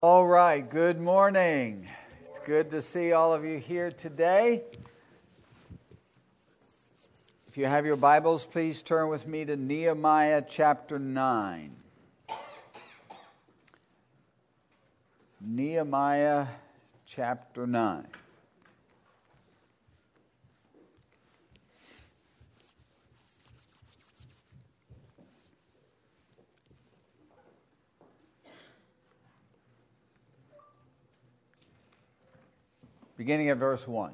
All right, good morning. It's good to see all of you here today. If you have your Bibles, please turn with me to Nehemiah chapter 9. Nehemiah chapter 9. Beginning at verse 1.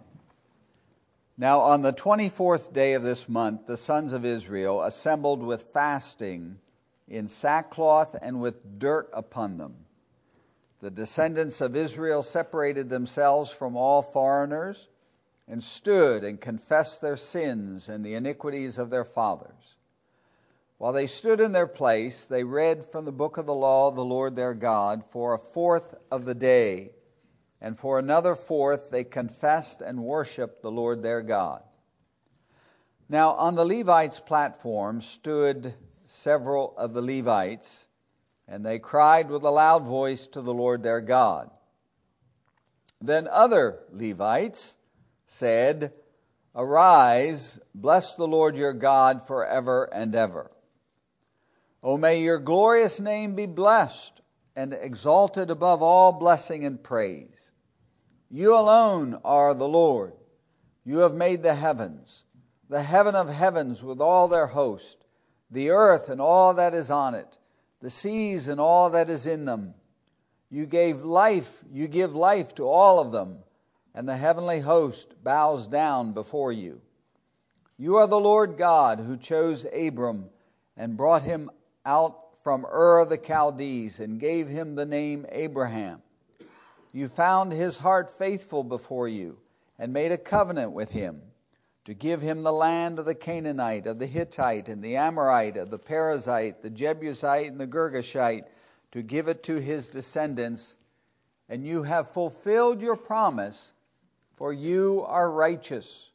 Now on the 24th day of this month, the sons of Israel assembled with fasting in sackcloth and with dirt upon them. The descendants of Israel separated themselves from all foreigners and stood and confessed their sins and the iniquities of their fathers. While they stood in their place, they read from the book of the law of the Lord their God for a fourth of the day. And for another fourth they confessed and worshiped the Lord their God. Now on the Levites' platform stood several of the Levites, and they cried with a loud voice to the Lord their God. Then other Levites said, Arise, bless the Lord your God forever and ever. O may your glorious name be blessed and exalted above all blessing and praise. You alone are the Lord. You have made the heavens, the heaven of heavens with all their host, the earth and all that is on it, the seas and all that is in them. You give life to all of them, and the heavenly host bows down before you. You are the Lord God who chose Abram and brought him out from Ur of the Chaldees and gave him the name Abraham. You found his heart faithful before you and made a covenant with him to give him the land of the Canaanite, of the Hittite, and the Amorite, of the Perizzite, the Jebusite, and the Girgashite, to give it to his descendants. And you have fulfilled your promise, for you are righteous.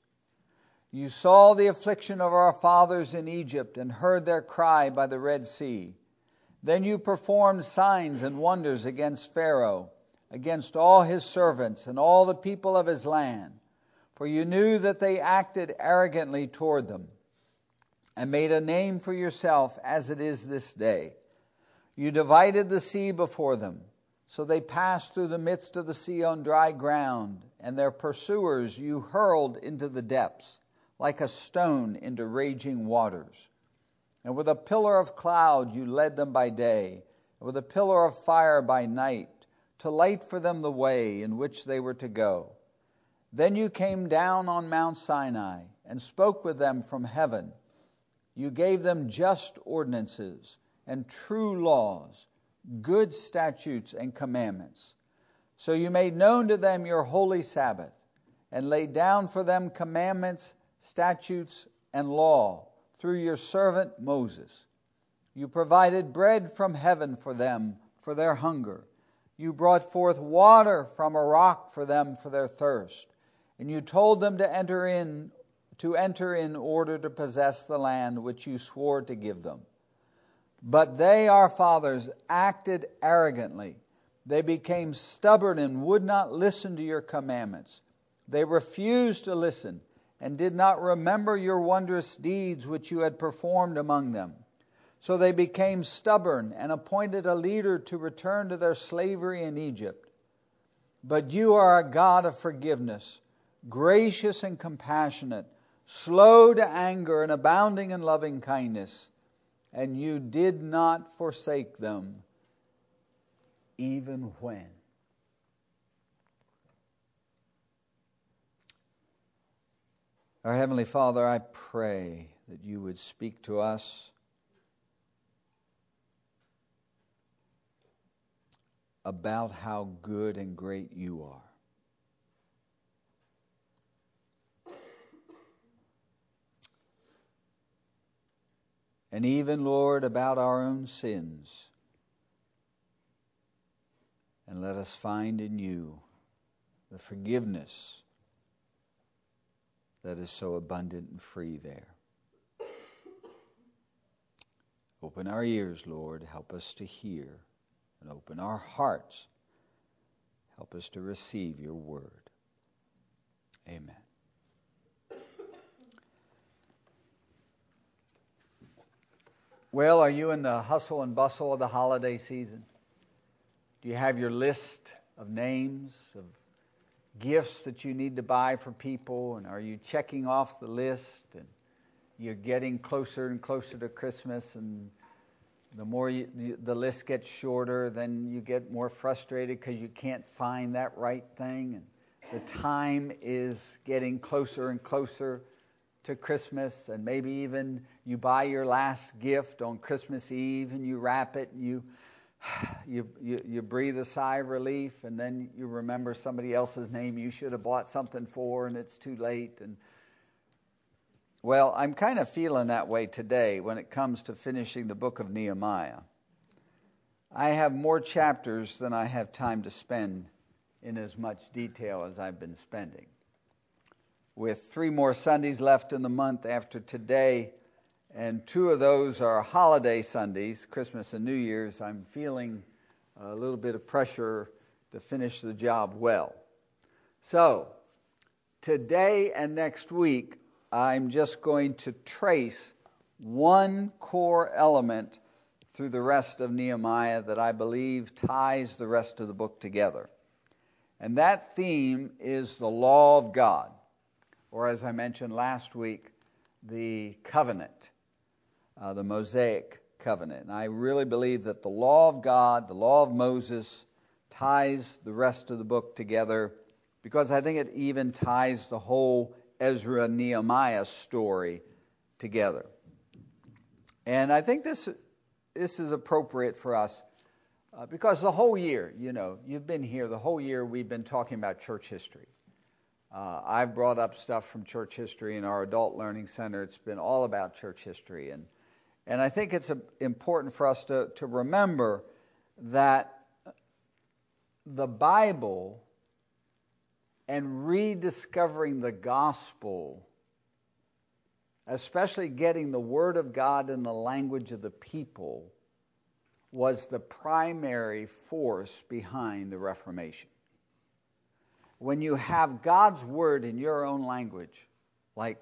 You saw the affliction of our fathers in Egypt and heard their cry by the Red Sea. Then you performed signs and wonders against Pharaoh, against all his servants and all the people of his land. For you knew that they acted arrogantly toward them, and made a name for yourself as it is this day. You divided the sea before them, so they passed through the midst of the sea on dry ground, and their pursuers you hurled into the depths, like a stone into raging waters. And with a pillar of cloud you led them by day, and with a pillar of fire by night, to light for them the way in which they were to go. Then you came down on Mount Sinai and spoke with them from heaven. You gave them just ordinances and true laws, good statutes and commandments. So you made known to them your holy Sabbath, and laid down for them commandments, statutes, and law through your servant Moses. You provided bread from heaven for them for their hunger. You brought forth water from a rock for them for their thirst. And you told them to enter in order to possess the land which you swore to give them. But they, our fathers, acted arrogantly. They became stubborn and would not listen to your commandments. They refused to listen and did not remember your wondrous deeds which you had performed among them. So they became stubborn and appointed a leader to return to their slavery in Egypt. But you are a God of forgiveness, gracious and compassionate, slow to anger and abounding in loving kindness. And you did not forsake them, even when. Our Heavenly Father, I pray that you would speak to us about how good and great you are. And even, Lord, about our own sins. And let us find in you the forgiveness that is so abundant and free there. Open our ears, Lord. Help us to hear. And open our hearts Help us to receive your word. Amen. Well, are you in the hustle and bustle of the holiday season? Do you have your list of names, of gifts that you need to buy for people? And are you checking off the list? And you're getting closer and closer to Christmas, and the more the list gets shorter, then you get more frustrated because you can't find that right thing. And the time is getting closer and closer to Christmas, and maybe even you buy your last gift on Christmas Eve and you wrap it and you breathe a sigh of relief, and then you remember somebody else's name you should have bought something for, and it's too late. And well, I'm kind of feeling that way today when it comes to finishing the book of Nehemiah. I have more chapters than I have time to spend in as much detail as I've been spending. With 3 more Sundays left in the month after today, and 2 of those are holiday Sundays, Christmas and New Year's, I'm feeling a little bit of pressure to finish the job well. So, today and next week, I'm just going to trace one core element through the rest of Nehemiah that I believe ties the rest of the book together. And that theme is the law of God, or as I mentioned last week, the covenant, the Mosaic covenant. And I really believe that the law of God, the law of Moses, ties the rest of the book together, because I think it even ties the whole Ezra-Nehemiah story together. And I think this is appropriate for us because the whole year, you've been here, the whole year we've been talking about church history. I've brought up stuff from church history in our adult learning center. It's been all about church history. And I think it's important for us to remember that the Bible and rediscovering the gospel, especially getting the Word of God in the language of the people, was the primary force behind the Reformation. When you have God's Word in your own language, like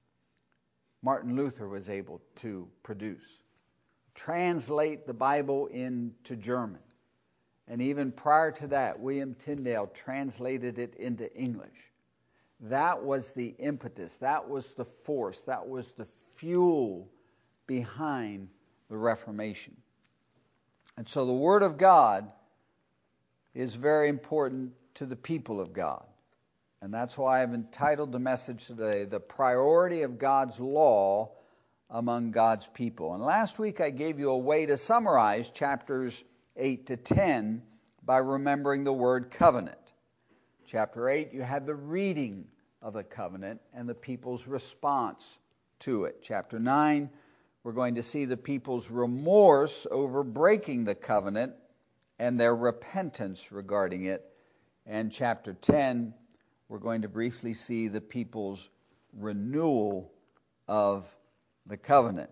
Martin Luther was able to produce, translate the Bible into German, and even prior to that, William Tyndale translated it into English. That was the impetus, that was the force, that was the fuel behind the Reformation. And so the Word of God is very important to the people of God. And that's why I've entitled the message today, The Priority of God's Law Among God's People. And last week I gave you a way to summarize chapters 8 to 10 by remembering the word covenant. Chapter 8, you have the reading of the covenant and the people's response to it. Chapter 9, we're going to see the people's remorse over breaking the covenant and their repentance regarding it. And chapter 10, we're going to briefly see the people's renewal of the covenant.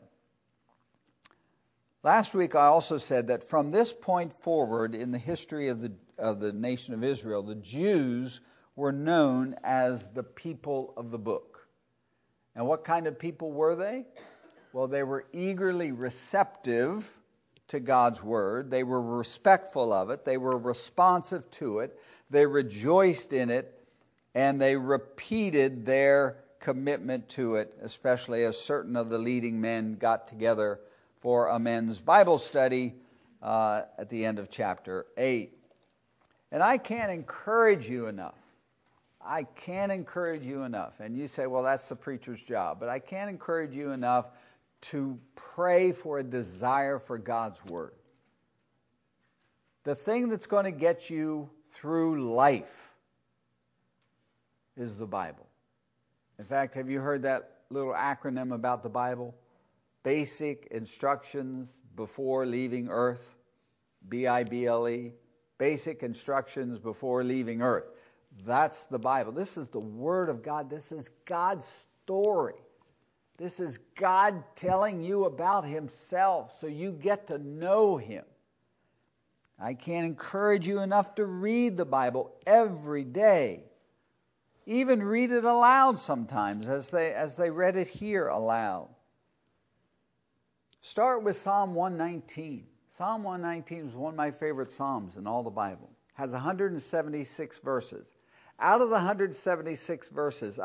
Last week I also said that from this point forward in the history of the nation of Israel, the Jews were known as the people of the book. And what kind of people were they? Well, they were eagerly receptive to God's word. They were respectful of it. They were responsive to it. They rejoiced in it, and they repeated their commitment to it, especially as certain of the leading men got together for a men's Bible study at the end of chapter 8. And I can't encourage you enough. And you say, well, that's the preacher's job. But I can't encourage you enough to pray for a desire for God's word. The thing that's going to get you through life is the Bible. In fact, have you heard that little acronym about the Bible? Basic Instructions Before Leaving Earth. BIBLE. Basic Instructions Before Leaving Earth. That's the Bible. This is the Word of God. This is God's story. This is God telling you about Himself so you get to know Him. I can't encourage you enough to read the Bible every day. Even read it aloud sometimes as they read it here aloud. Start with Psalm 119. Psalm 119 is one of my favorite psalms in all the Bible. It has 176 verses. Out of the 176 verses,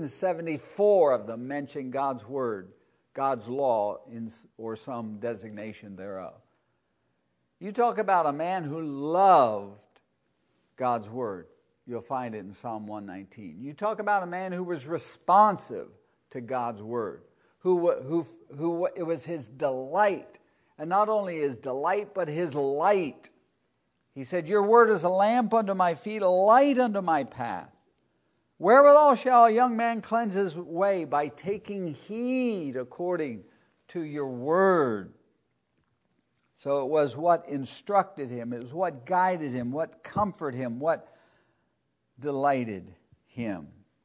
174 of them mention God's word, God's law, or some designation thereof. You talk about a man who loved God's word, you'll find it in Psalm 119. You talk about a man who was responsive to God's word, who it was his delight, and not only his delight, but his light. He said, your word is a lamp unto my feet, a light unto my path. Wherewithal shall a young man cleanse his way? By taking heed according to your word. So it was what instructed him. It was what guided him, what comforted him, what delighted him.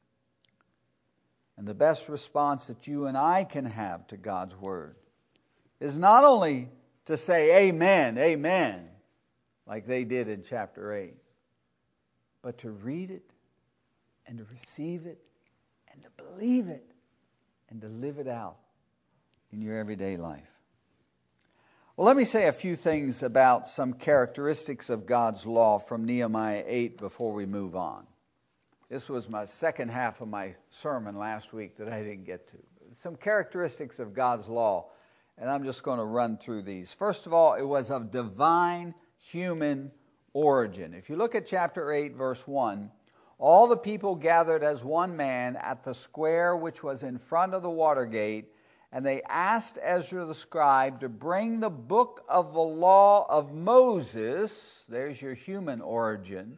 And the best response that you and I can have to God's word is not only to say amen, amen, like they did in chapter 8, but to read it and to receive it and to believe it and to live it out in your everyday life. Well, let me say a few things about some characteristics of God's law from Nehemiah 8 before we move on. This was my second half of my sermon last week that I didn't get to. Some characteristics of God's law, and I'm just going to run through these. First of all, it was of divine human origin. If you look at chapter 8, verse 1, all the people gathered as one man at the square which was in front of the water gate, and they asked Ezra the scribe to bring the book of the law of Moses, there's your human origin,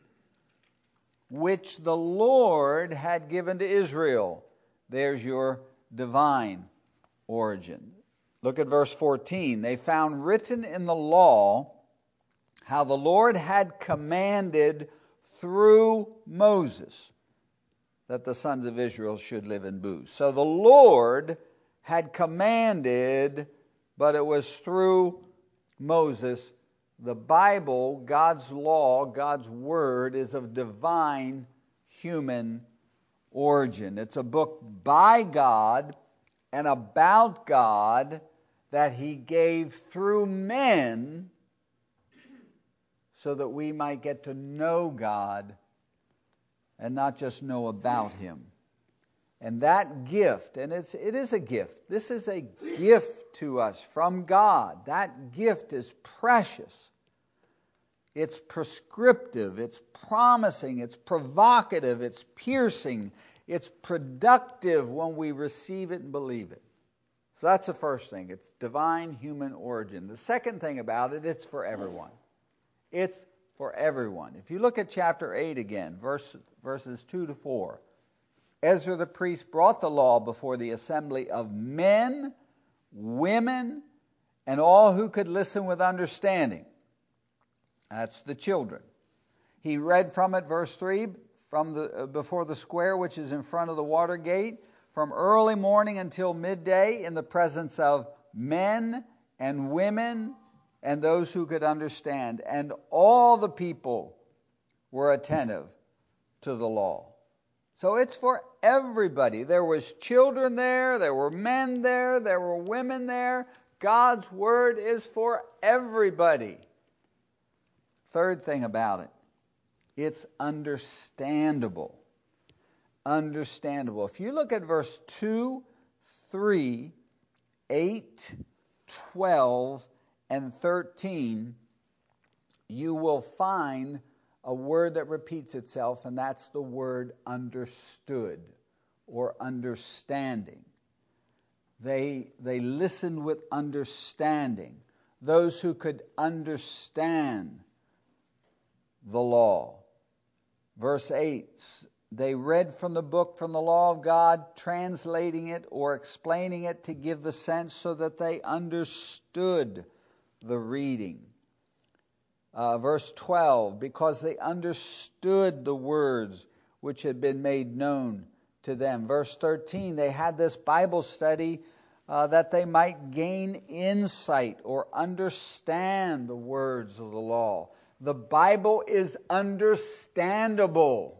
which the Lord had given to Israel. There's your divine origin. Look at verse 14. They found written in the law how the Lord had commanded through Moses that the sons of Israel should live in booths. So the Lord had commanded, but it was through Moses. The Bible, God's law, God's word, is of divine human origin. It's a book by God and about God that He gave through men so that we might get to know God and not just know about Him. And that gift, and it is a gift. This is a gift to us from God. That gift is precious. It's prescriptive. It's promising. It's provocative. It's piercing. It's productive when we receive it and believe it. So that's the first thing. It's divine human origin. The second thing about it, it's for everyone. It's for everyone. If you look at chapter 8 again, verses 2 to 4, Ezra the priest brought the law before the assembly of men, women, and all who could listen with understanding. That's the children. He read from it, verse 3, before the square which is in front of the water gate, from early morning until midday, in the presence of men and women and those who could understand. And all the people were attentive to the law. So it's for everybody. There was children there, there were men there, there were women there. God's word is for everybody. Third thing about it, it's understandable. Understandable. If you look at verse 2, 3, 8, 12, and 13, you will find a word that repeats itself, and that's the word understood or understanding. They listened with understanding. Those who could understand the law. Verse 8, they read from the book, from the law of God, translating it or explaining it to give the sense so that they understood the reading. Verse 12, because they understood the words which had been made known to them. Verse 13, they had this Bible study that they might gain insight or understand the words of the law. The Bible is understandable.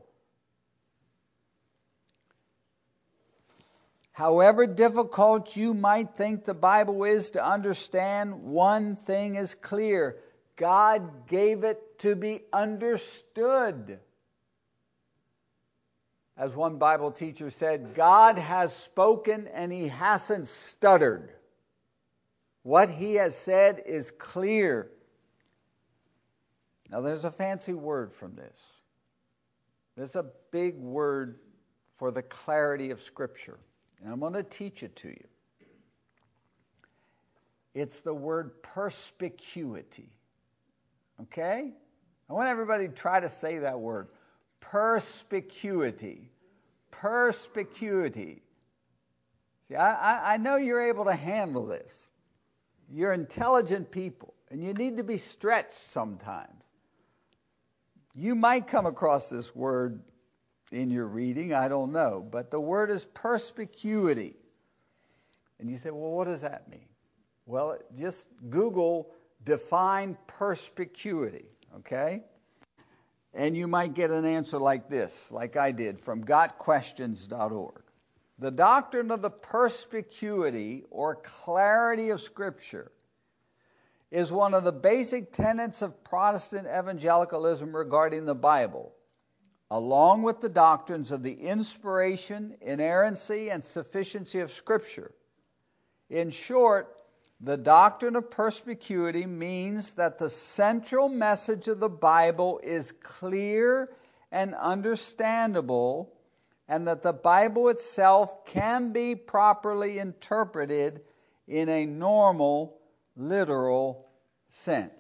However difficult you might think the Bible is to understand, one thing is clear: God gave it to be understood. As one Bible teacher said, God has spoken and He hasn't stuttered. What He has said is clear. Now there's a fancy word from this. There's a big word for the clarity of Scripture. And I'm going to teach it to you. It's the word perspicuity. Okay? I want everybody to try to say that word. Perspicuity. Perspicuity. See, I know you're able to handle this. You're intelligent people, and you need to be stretched sometimes. You might come across this word in your reading, I don't know, but the word is perspicuity. And you say, well, what does that mean? Well, just Google define perspicuity, okay? And you might get an answer like this, like I did, from gotquestions.org. The doctrine of the perspicuity, or clarity of Scripture, is one of the basic tenets of Protestant evangelicalism regarding the Bible, along with the doctrines of the inspiration, inerrancy, and sufficiency of Scripture. In short, the doctrine of perspicuity means that the central message of the Bible is clear and understandable, and that the Bible itself can be properly interpreted in a normal, literal sense.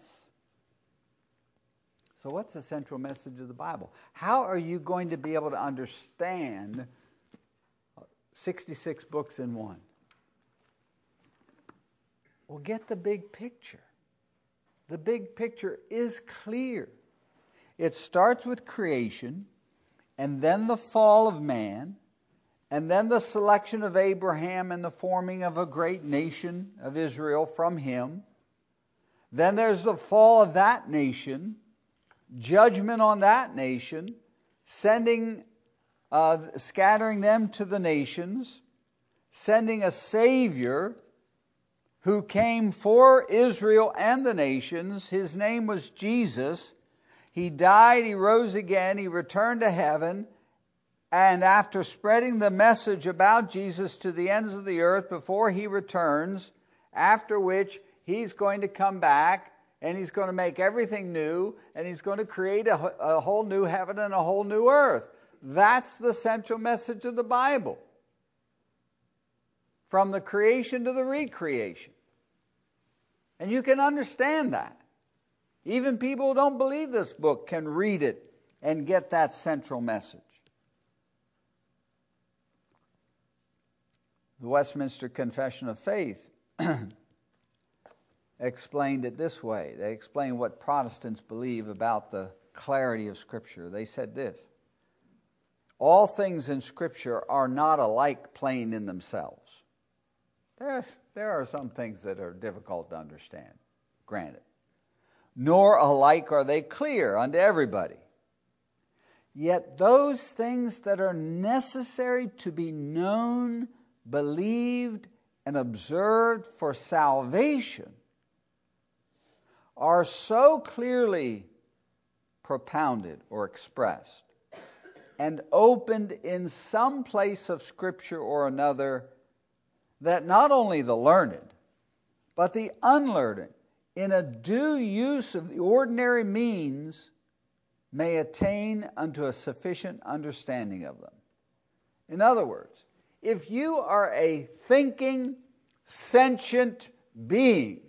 So what's the central message of the Bible? How are you going to be able to understand 66 books in one? Well, get the big picture. The big picture is clear. It starts with creation, and then the fall of man, and then the selection of Abraham and the forming of a great nation of Israel from him. Then there's the fall of that nation, judgment on that nation, scattering them to the nations, sending a Savior who came for Israel and the nations. His name was Jesus. He died, He rose again, He returned to heaven, and after spreading the message about Jesus to the ends of the earth before He returns, after which He's going to come back, and He's going to make everything new, and He's going to create a whole new heaven and a whole new earth. That's the central message of the Bible. From the creation to the recreation. And you can understand that. Even people who don't believe this book can read it and get that central message. The Westminster Confession of Faith explained it this way. They explained what Protestants believe about the clarity of Scripture. They said this: all things in Scripture are not alike plain in themselves. There are some things that are difficult to understand, granted. Nor alike are they clear unto everybody. Yet those things that are necessary to be known, believed, and observed for salvation are so clearly propounded or expressed and opened in some place of Scripture or another, that not only the learned, but the unlearned, in a due use of the ordinary means, may attain unto a sufficient understanding of them. In other words, if you are a thinking, sentient being,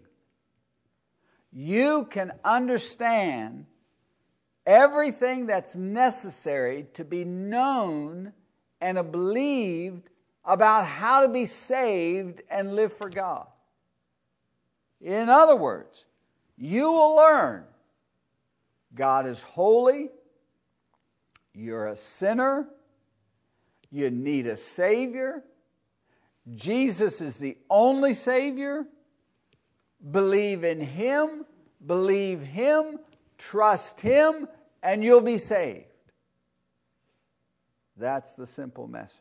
you can understand everything that's necessary to be known and believed about how to be saved and live for God. In other words, you will learn God is holy, you're a sinner, you need a Savior, Jesus is the only Savior. Believe in Him, believe Him, trust Him, and you'll be saved. That's the simple message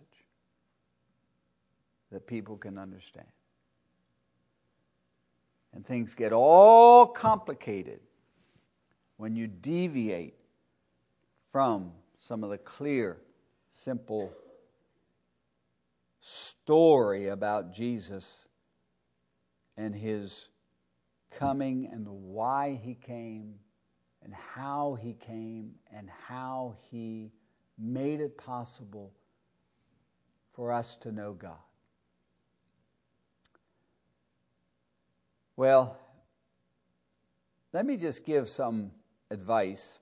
that people can understand. And things get all complicated when you deviate from some of the clear, simple story about Jesus and His coming and why He came and how He came and how He made it possible for us to know God. Well, let me just give some advice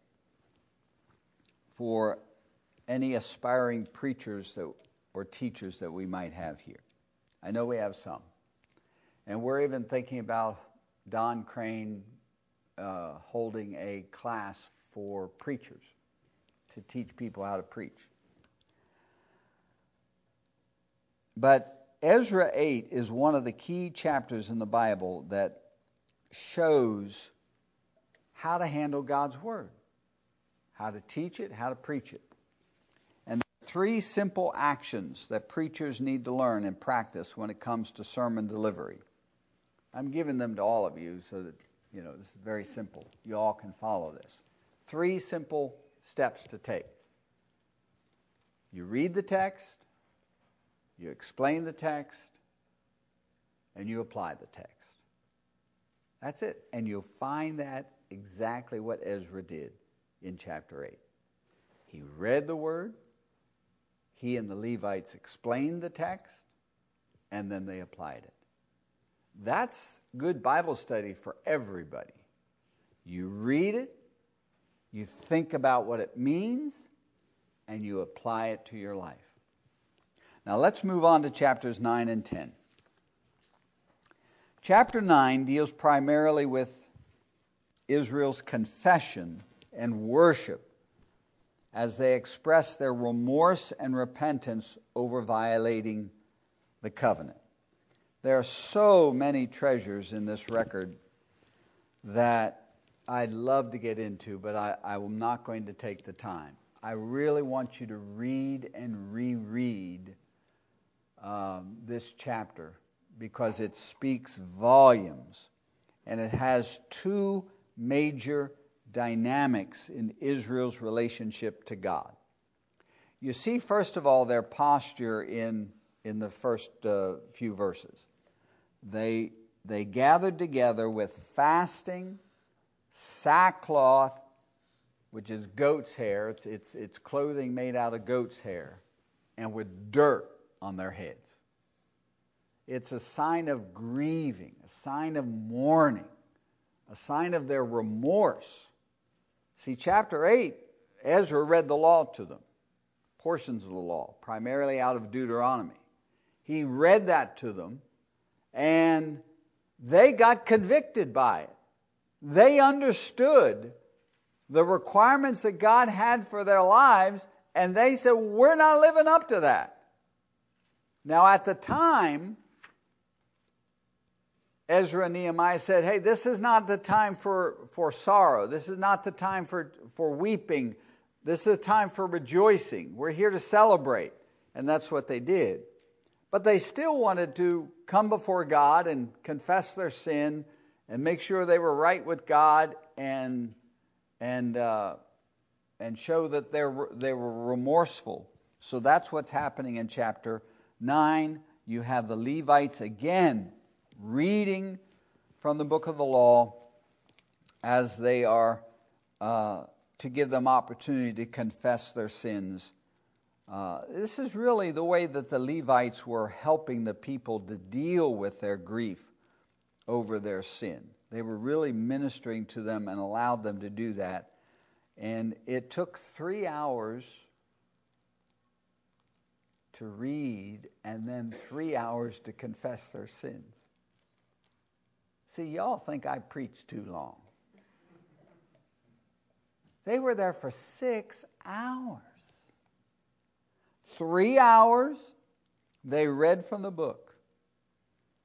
for any aspiring preachers or teachers that we might have here. I know we have some. And we're even thinking about Don Crane holding a class for preachers to teach people how to preach. But Ezra 8 is one of the key chapters in the Bible that shows how to handle God's Word, how to teach it, how to preach it. And there are 3 simple actions that preachers need to learn and practice when it comes to sermon delivery. I'm giving them to all of you so that, this is very simple. You all can follow this. 3 simple steps to take. You read the text, you explain the text, and you apply the text. That's it. And you'll find that exactly what Ezra did in chapter 8. He read the Word, he and the Levites explained the text, and then they applied it. That's good Bible study for everybody. You read it, you think about what it means, and you apply it to your life. Now let's move on to chapters 9 and 10. Chapter 9 deals primarily with Israel's confession and worship as they express their remorse and repentance over violating the covenant. There are so many treasures in this record that I'd love to get into, but I am not going to take the time. I really want you to read and reread this chapter because it speaks volumes, and it has 2 major dynamics in Israel's relationship to God. You see, first of all, their posture in the first few verses. They gathered together with fasting, sackcloth, which is goat's hair. It's clothing made out of goat's hair, and with dirt on their heads. It's a sign of grieving, a sign of mourning, a sign of their remorse. See, chapter 8, Ezra read the law to them, portions of the law, primarily out of Deuteronomy. He read that to them, and they got convicted by it. They understood the requirements that God had for their lives, and they said, we're not living up to that. Now, at the time, Ezra and Nehemiah said, hey, this is not the time for sorrow. This is not the time for weeping. This is a time for rejoicing. We're here to celebrate. And that's what they did. But they still wanted to come before God and confess their sin and make sure they were right with God and show that they were remorseful. So that's what's happening in chapter 9. You have the Levites again reading from the book of the law as they are to give them opportunity to confess their sins. This is really the way that the Levites were helping the people to deal with their grief over their sin. They were really ministering to them and allowed them to do that. And it took 3 hours to read and then 3 hours to confess their sins. See, y'all think I preach too long. They were there for 6 hours. 3 hours, they read from the book.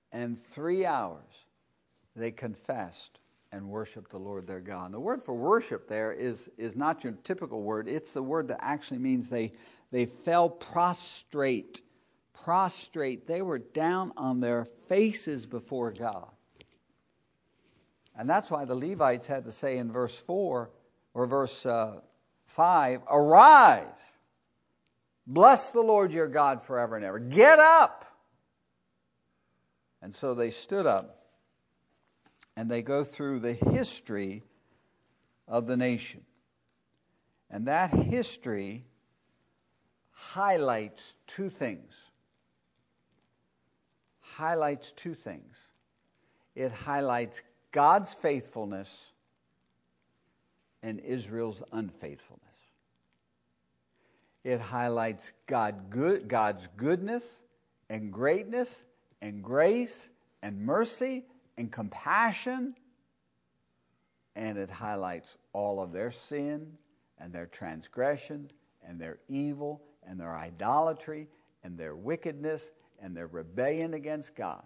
and 3 hours they confessed and worshiped the Lord their God. And the word for worship there is not your typical word. It's the word that actually means they fell prostrate. Prostrate. They were down on their faces before God. And that's why the Levites had to say in verse 4 or verse 5, arise, bless the Lord your God forever and ever. Get up. And so they stood up. And they go through the history of the nation. And that history highlights two things. It highlights God's faithfulness and Israel's unfaithfulness. It highlights God's goodness and greatness and grace and mercy and compassion, and it highlights all of their sin and their transgressions and their evil and their idolatry and their wickedness and their rebellion against God.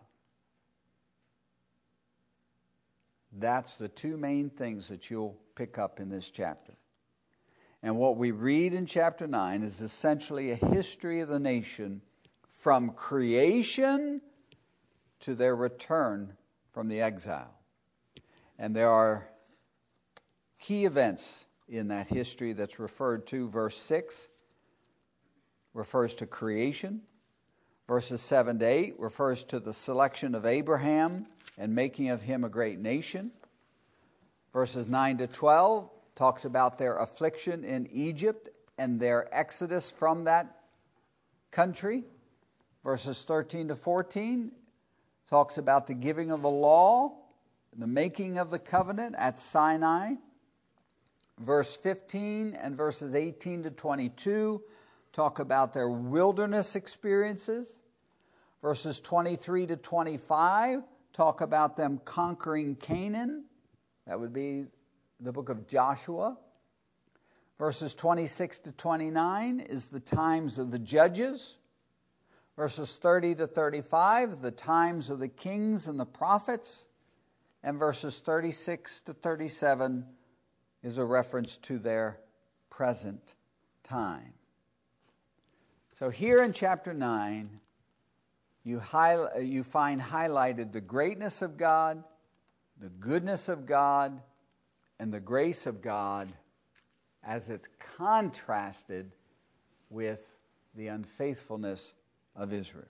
That's the two main things that you'll pick up in this chapter. And what we read in chapter 9 is essentially a history of the nation from creation to their return from the exile. And there are key events in that history that's referred to. Verse 6 refers to creation. Verses 7 to 8 refers to the selection of Abraham and making of him a great nation. Verses 9 to 12 talks about their affliction in Egypt and their exodus from that country. Verses 13 to 14 talks about the giving of the law, the making of the covenant at Sinai. Verse 15 and verses 18 to 22 talk about their wilderness experiences. Verses 23 to 25 talk about them conquering Canaan. That would be the book of Joshua. Verses 26 to 29 is the times of the judges. Verses 30 to 35, the times of the kings and the prophets. And verses 36 to 37 is a reference to their present time. So here in chapter 9, you find highlighted the greatness of God, the goodness of God, and the grace of God as it's contrasted with the unfaithfulness of Israel.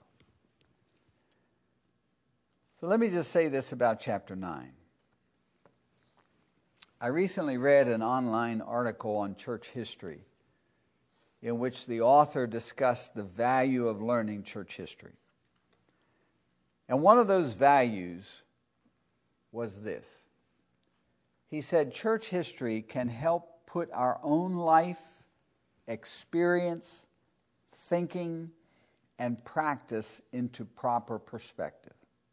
So let me just say this about chapter 9. I recently read an online article on church history in which the author discussed the value of learning church history. And one of those values was this. He said church history can help put our own life, experience, thinking, and practice into proper perspective.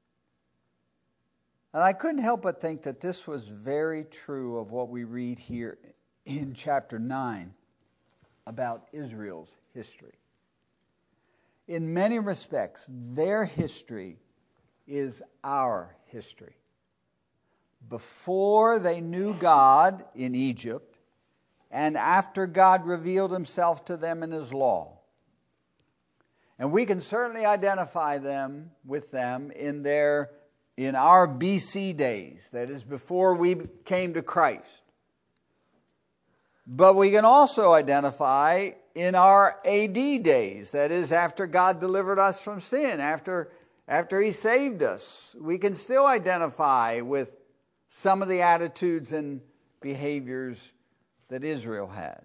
And I couldn't help but think that this was very true of what we read here in chapter 9 about Israel's history. In many respects, their history is our history. Before they knew God in Egypt, and after God revealed himself to them in his law. And we can certainly identify them with them in our BC days, that is before we came to Christ. But we can also identify in our AD days, that is after God delivered us from sin, after he saved us. We can still identify with some of the attitudes and behaviors that Israel had.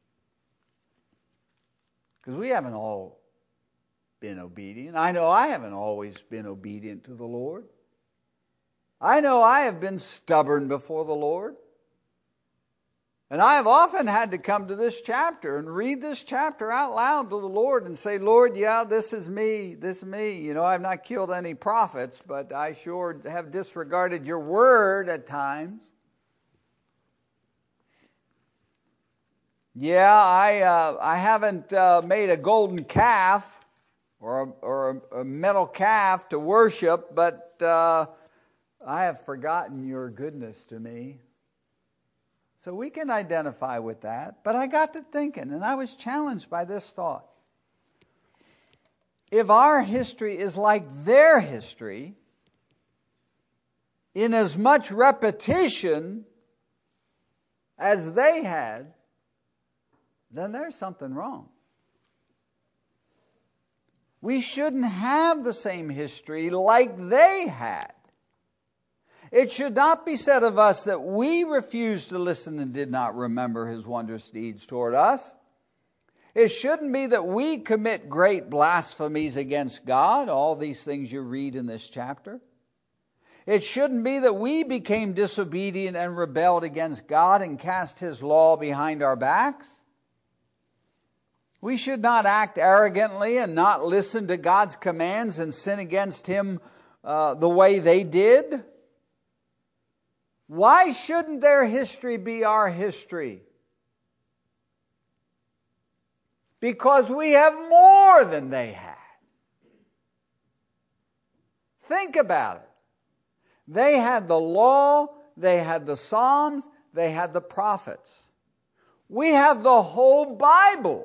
Because we haven't all been obedient. I know I haven't always been obedient to the Lord. I know I have been stubborn before the Lord. And I have often had to come to this chapter and read this chapter out loud to the Lord and say, Lord, yeah, this is me. This is me. You know, I've not killed any prophets, but I sure have disregarded your word at times. Yeah, I haven't made a golden calf or a metal calf to worship, but I have forgotten your goodness to me. So we can identify with that. But I got to thinking, and I was challenged by this thought. If our history is like their history, in as much repetition as they had, then there's something wrong. We shouldn't have the same history like they had. It should not be said of us that we refused to listen and did not remember His wondrous deeds toward us. It shouldn't be that we commit great blasphemies against God, all these things you read in this chapter. It shouldn't be that we became disobedient and rebelled against God and cast His law behind our backs. We should not act arrogantly and not listen to God's commands and sin against Him the way they did. Why shouldn't their history be our history? Because we have more than they had. Think about it. They had the law, they had the Psalms, they had the prophets. We have the whole Bible.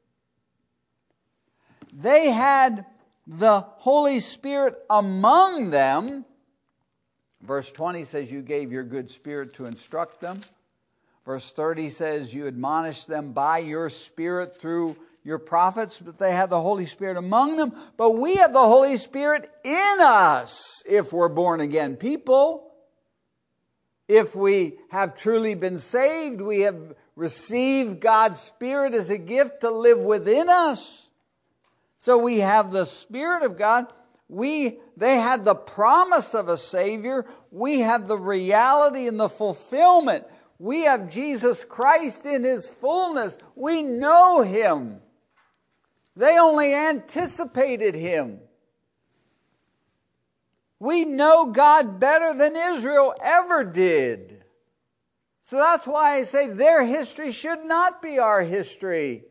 They had the Holy Spirit among them. Verse 20 says you gave your good Spirit to instruct them. Verse 30 says you admonished them by your Spirit through your prophets, but they had the Holy Spirit among them. But we have the Holy Spirit in us if we're born again people. If we have truly been saved, we have received God's Spirit as a gift to live within us. So we have the Spirit of God. They had the promise of a Savior. We have the reality and the fulfillment. We have Jesus Christ in His fullness. We know Him. They only anticipated Him. We know God better than Israel ever did. So that's why I say their history should not be our history.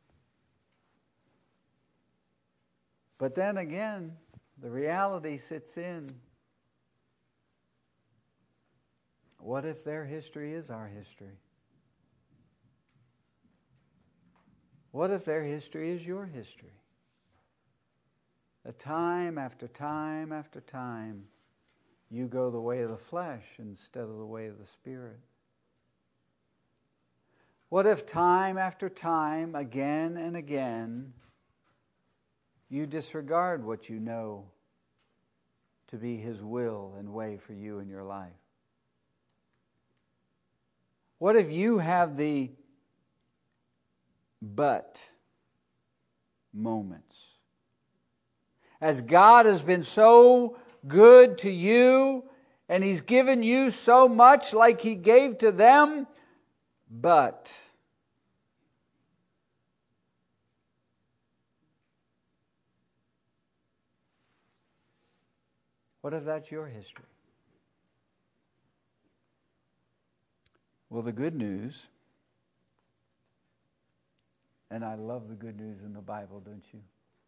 But then again, the reality sits in. What if their history is our history? What if their history is your history? That time after time after time, you go the way of the flesh instead of the way of the Spirit? What if time after time, again and again, you disregard what you know to be His will and way for you in your life? What if you have the but moments? As God has been so good to you, and He's given you so much like He gave to them, but what if that's your history? Well, the good news, and I love the good news in the Bible, don't you?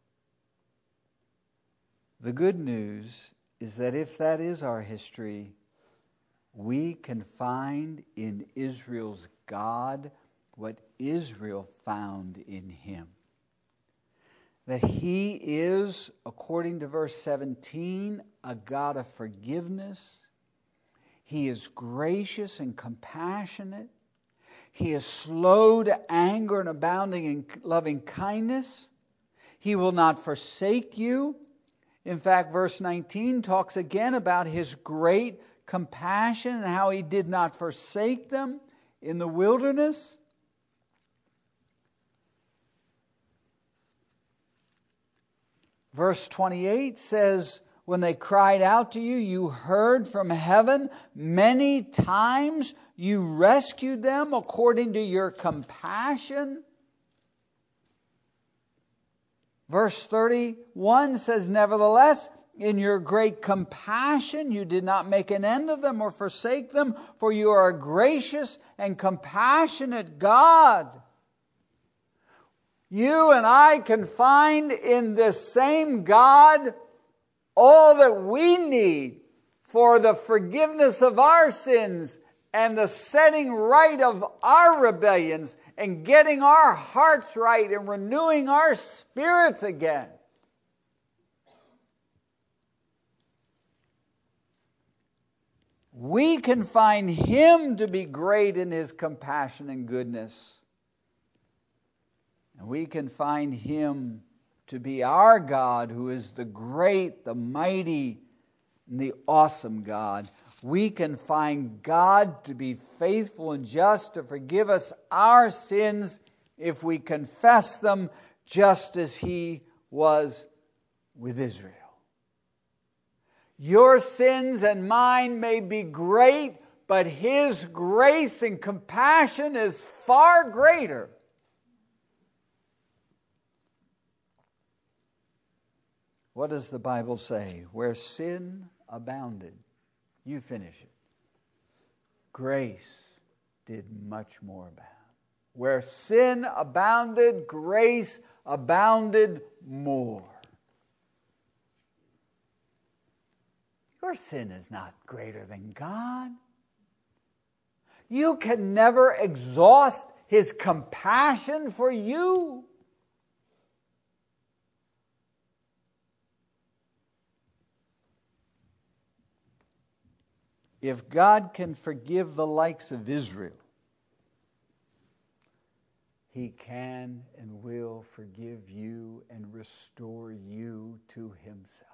The good news is that if that is our history, we can find in Israel's God what Israel found in Him. That He is, according to verse 17, a God of forgiveness. He is gracious and compassionate. He is slow to anger and abounding in loving kindness. He will not forsake you. In fact, verse 19 talks again about His great compassion and how He did not forsake them in the wilderness. Verse 28 says, when they cried out to you, you heard from heaven. Many times you rescued them according to your compassion. Verse 31 says, nevertheless, in your great compassion you did not make an end of them or forsake them, for you are a gracious and compassionate God. You and I can find in this same God all that we need for the forgiveness of our sins and the setting right of our rebellions and getting our hearts right and renewing our spirits again. We can find Him to be great in His compassion and goodness. And we can find Him to be our God, who is the great, the mighty, and the awesome God. We can find God to be faithful and just to forgive us our sins if we confess them, just as He was with Israel. Your sins and mine may be great, but His grace and compassion is far greater. What does the Bible say? Where sin abounded, you finish it. Grace did much more abound. Where sin abounded, grace abounded more. Your sin is not greater than God. You can never exhaust His compassion for you. If God can forgive the likes of Israel, He can and will forgive you and restore you to Himself.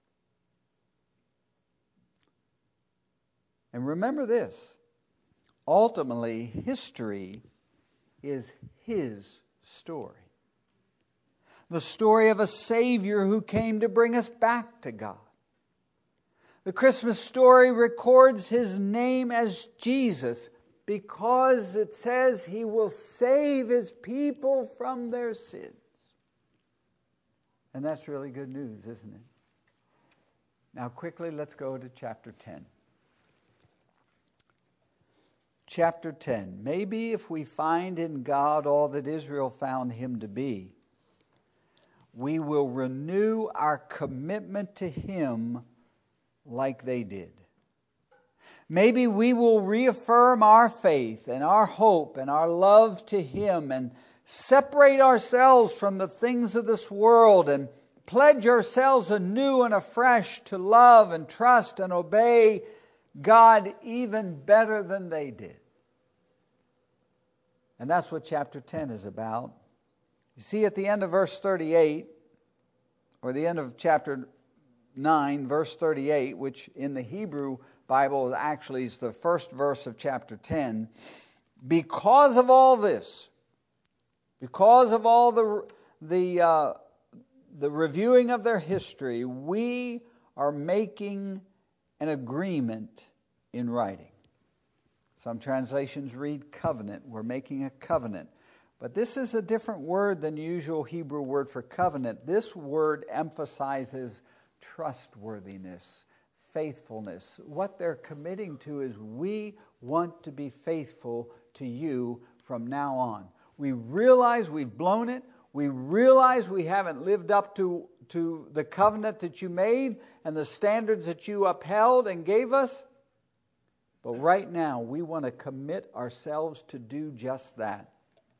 And remember this, ultimately, history is His story. The story of a Savior who came to bring us back to God. The Christmas story records His name as Jesus because it says He will save His people from their sins. And that's really good news, isn't it? Now quickly, let's go to chapter 10. Chapter 10. Maybe if we find in God all that Israel found Him to be, we will renew our commitment to Him like they did. Maybe we will reaffirm our faith and our hope and our love to Him and separate ourselves from the things of this world and pledge ourselves anew and afresh to love and trust and obey God even better than they did. And that's what chapter 10 is about. You see, at the end of verse 38, or the end of chapter 9, verse 38, which in the Hebrew Bible actually is the first verse of chapter 10, because of all this, because of all the reviewing of their history, we are making an agreement in writing. Some translations read covenant. We're making a covenant. But this is a different word than the usual Hebrew word for covenant. This word emphasizes trustworthiness, faithfulness. What they're committing to is we want to be faithful to you from now on. We realize we've blown it. We realize we haven't lived up to the covenant that you made and the standards that you upheld and gave us. But right now, we want to commit ourselves to do just that.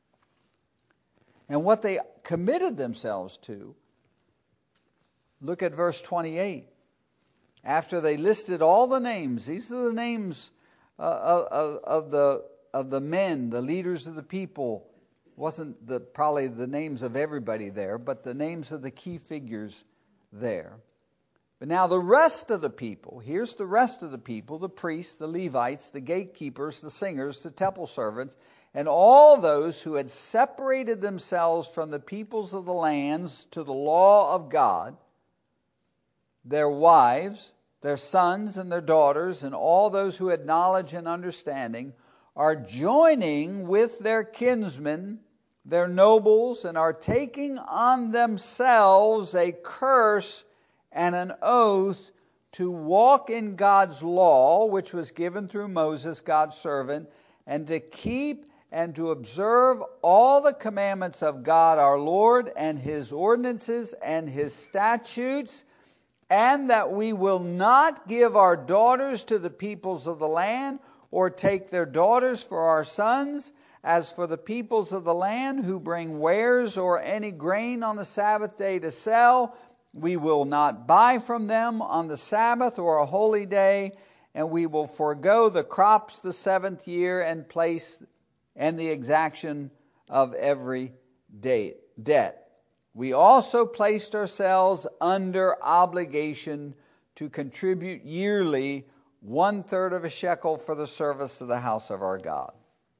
And what they committed themselves to, look at verse 28. After they listed all the names, these are the names of the men, the leaders of the people. Wasn't probably the names of everybody there, but the names of the key figures there. But now the rest of the people, here's the rest of the people, the priests, the Levites, the gatekeepers, the singers, the temple servants, and all those who had separated themselves from the peoples of the lands to the law of God, their wives, their sons and their daughters, and all those who had knowledge and understanding, are joining with their kinsmen, their nobles, and are taking on themselves a curse and an oath to walk in God's law, which was given through Moses, God's servant, and to keep and to observe all the commandments of God our Lord, and his ordinances and his statutes, and that we will not give our daughters to the peoples of the land, or take their daughters for our sons. As for the peoples of the land who bring wares or any grain on the Sabbath day to sell, we will not buy from them on the Sabbath or a holy day, and we will forego the crops the 7th year and the exaction of every debt. We also placed ourselves under obligation to contribute yearly 1/3 of a shekel for the service of the house of our God.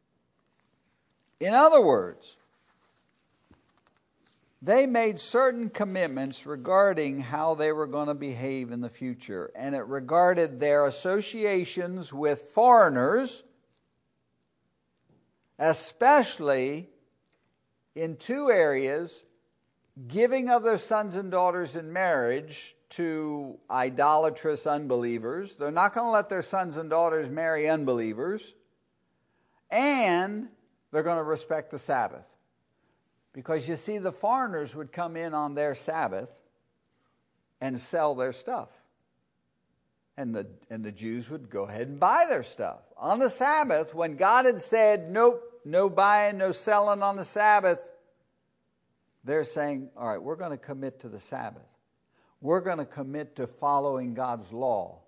In other words, they made certain commitments regarding how they were going to behave in the future, and it regarded their associations with foreigners, especially in 2 areas: giving of their sons and daughters in marriage to idolatrous unbelievers. They're not going to let their sons and daughters marry unbelievers. And they're going to respect the Sabbath. Because you see, the foreigners would come in on their Sabbath and sell their stuff. And the Jews would go ahead and buy their stuff. On the Sabbath, when God had said, nope, no buying, no selling on the Sabbath, they're saying, all right, we're going to commit to the Sabbath. We're going to commit to following God's law.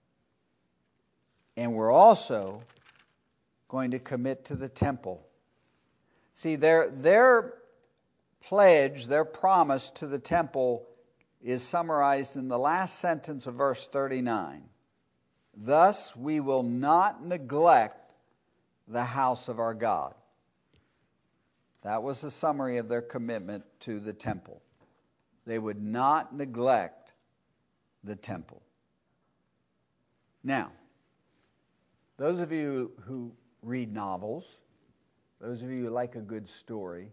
And we're also going to commit to the temple. See, their pledge, their promise to the temple is summarized in the last sentence of verse 39. Thus we will not neglect the house of our God. That was the summary of their commitment to the temple. They would not neglect the temple. Now, those of you who read novels, those of you who like a good story,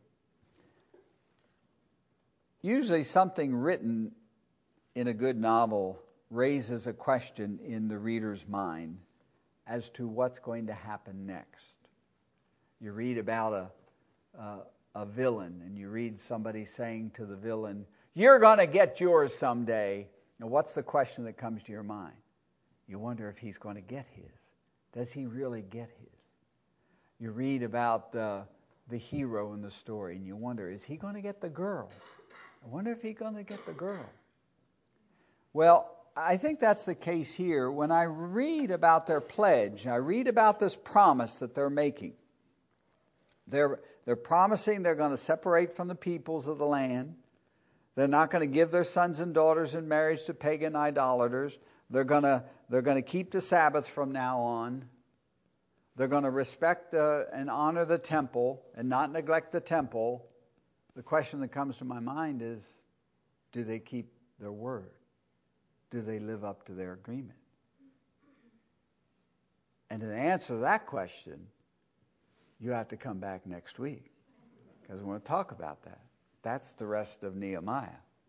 usually something written in a good novel raises a question in the reader's mind as to what's going to happen next. You read about a villain, and you read somebody saying to the villain, you're going to get yours someday. Now, what's the question that comes to your mind? You wonder if he's going to get his. Does he really get his? You read about the hero in the story, and you wonder, is he going to get the girl? I wonder if he's going to get the girl. Well, I think that's the case here. When I read about their pledge, I read about this promise that they're making. They're promising they're going to separate from the peoples of the land. They're not going to give their sons and daughters in marriage to pagan idolaters. They're going to keep the Sabbath from now on. They're going to respect and honor the temple and not neglect the temple. The question that comes to my mind is, do they keep their word? Do they live up to their agreement? And to answer that question, you have to come back next week, because we're going to talk about that. That's the rest of Nehemiah.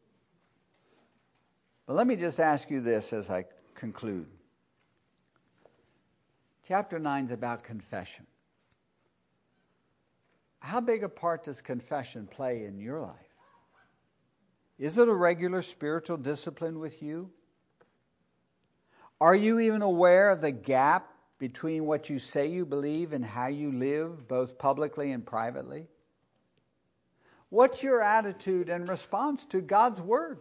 But let me just ask you this as I conclude. Chapter 9 is about confession. How big a part does confession play in your life? Is it a regular spiritual discipline with you? Are you even aware of the gap between what you say you believe and how you live, both publicly and privately? What's your attitude and response to God's Word?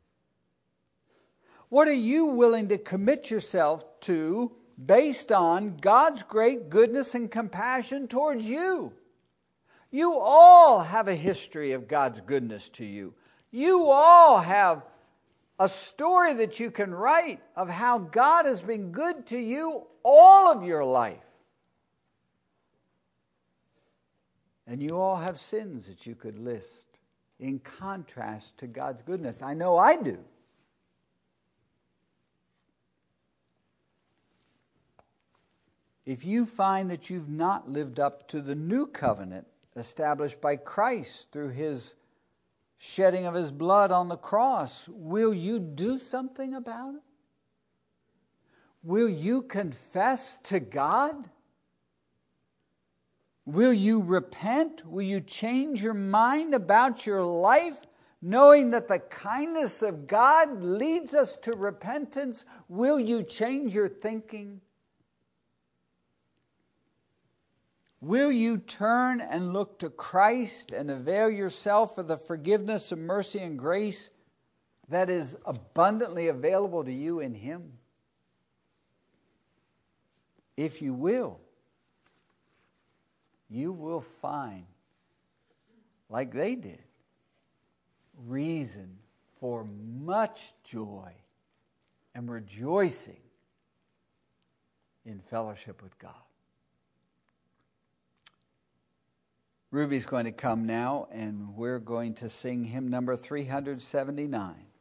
What are you willing to commit yourself to based on God's great goodness and compassion towards you? You all have a history of God's goodness to you. You all have a story that you can write of how God has been good to you all of your life. And you all have sins that you could list in contrast to God's goodness. I know I do. If you find that you've not lived up to the new covenant established by Christ through His shedding of His blood on the cross, will you do something about it? Will you confess to God? Will you repent? Will you change your mind about your life, knowing that the kindness of God leads us to repentance? Will you change your thinking? Will you turn and look to Christ and avail yourself of the forgiveness of mercy and grace that is abundantly available to you in Him? If you will, you will find, like they did, reason for much joy and rejoicing in fellowship with God. Ruby's going to come now, and we're going to sing hymn number 379.